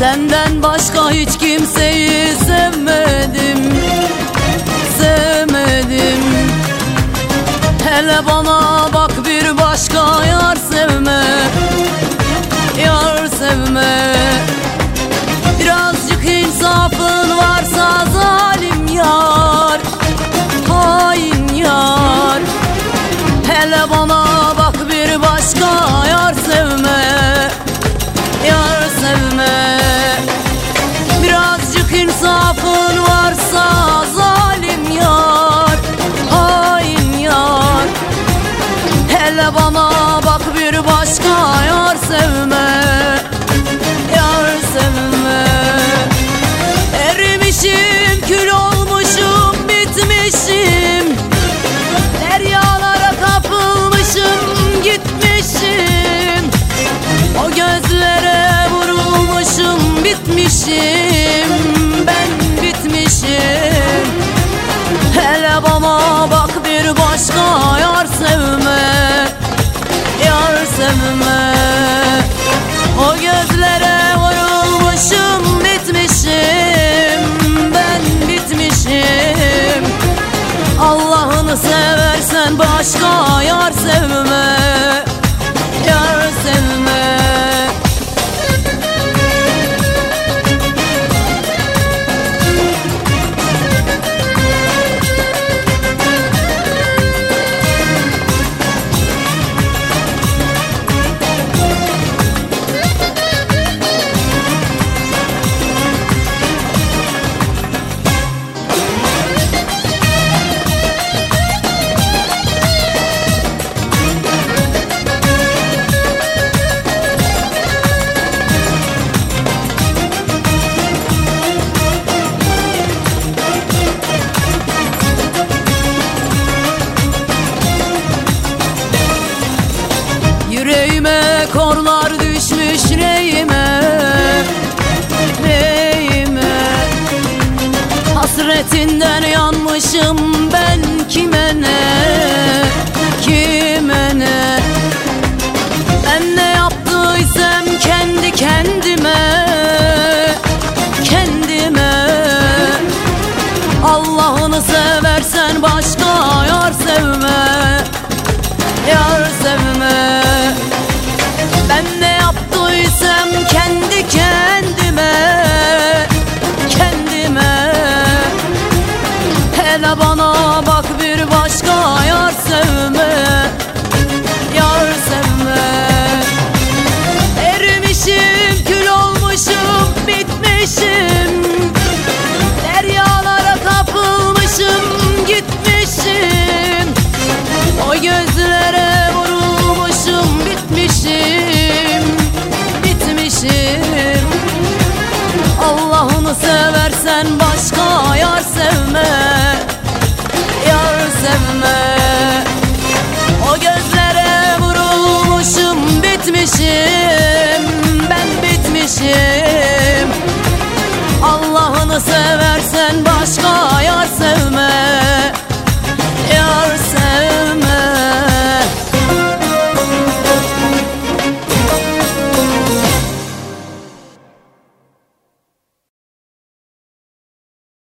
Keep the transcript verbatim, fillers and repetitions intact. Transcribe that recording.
Senden başka hiç kimseyi sevmedim, sevmedim. Hele bana bak, bir başka yar sevme, yar sevme. Birazcık insafın varsa zalim yar, hain yar. Hele bana bak, bir başka yar sevme, yar sevme. Birazcık insafın varsa zalim yar, hain yar. Hele bana bak, bir başka yar sevme, yar sevme. Erimişim, kül olmuşum, bitmişim. Deryalara kapılmışım, gitmişim. O gözlere vurulmuşum, bitmişim. Ben bitmişim. Hele bana bak, bir başka yar sevme, yar sevme. O gözlere vurulmuşum, bitmişim. Ben bitmişim. Allah'ını seversen başka yar sevme, yar sevme. Yüreğime korlar düşmüş, reyime, reyime. Hasretinden yanmışım ben, kime ne, kime ne. Ben ne yaptıysam kendi kendime, kendime. Allah'ını seversen başka yar sevme, yar sevme. Ben ne yaptıysam kendi kendime, kendime. Hele bana bak, bir başka yar sevme, yar sevme. Erimişim, kül olmuşum, bitmişim. Deryalara kapılmışım, gitmişim. O gözlere vurulmuşum, bitmişim, bitmişim. Allah'ını seversen başka yar sevme, yar sevme. O gözlere vurulmuşum, bitmişim. Ben bitmişim. Allah'ını seversen başka yar sevme, yar sevme.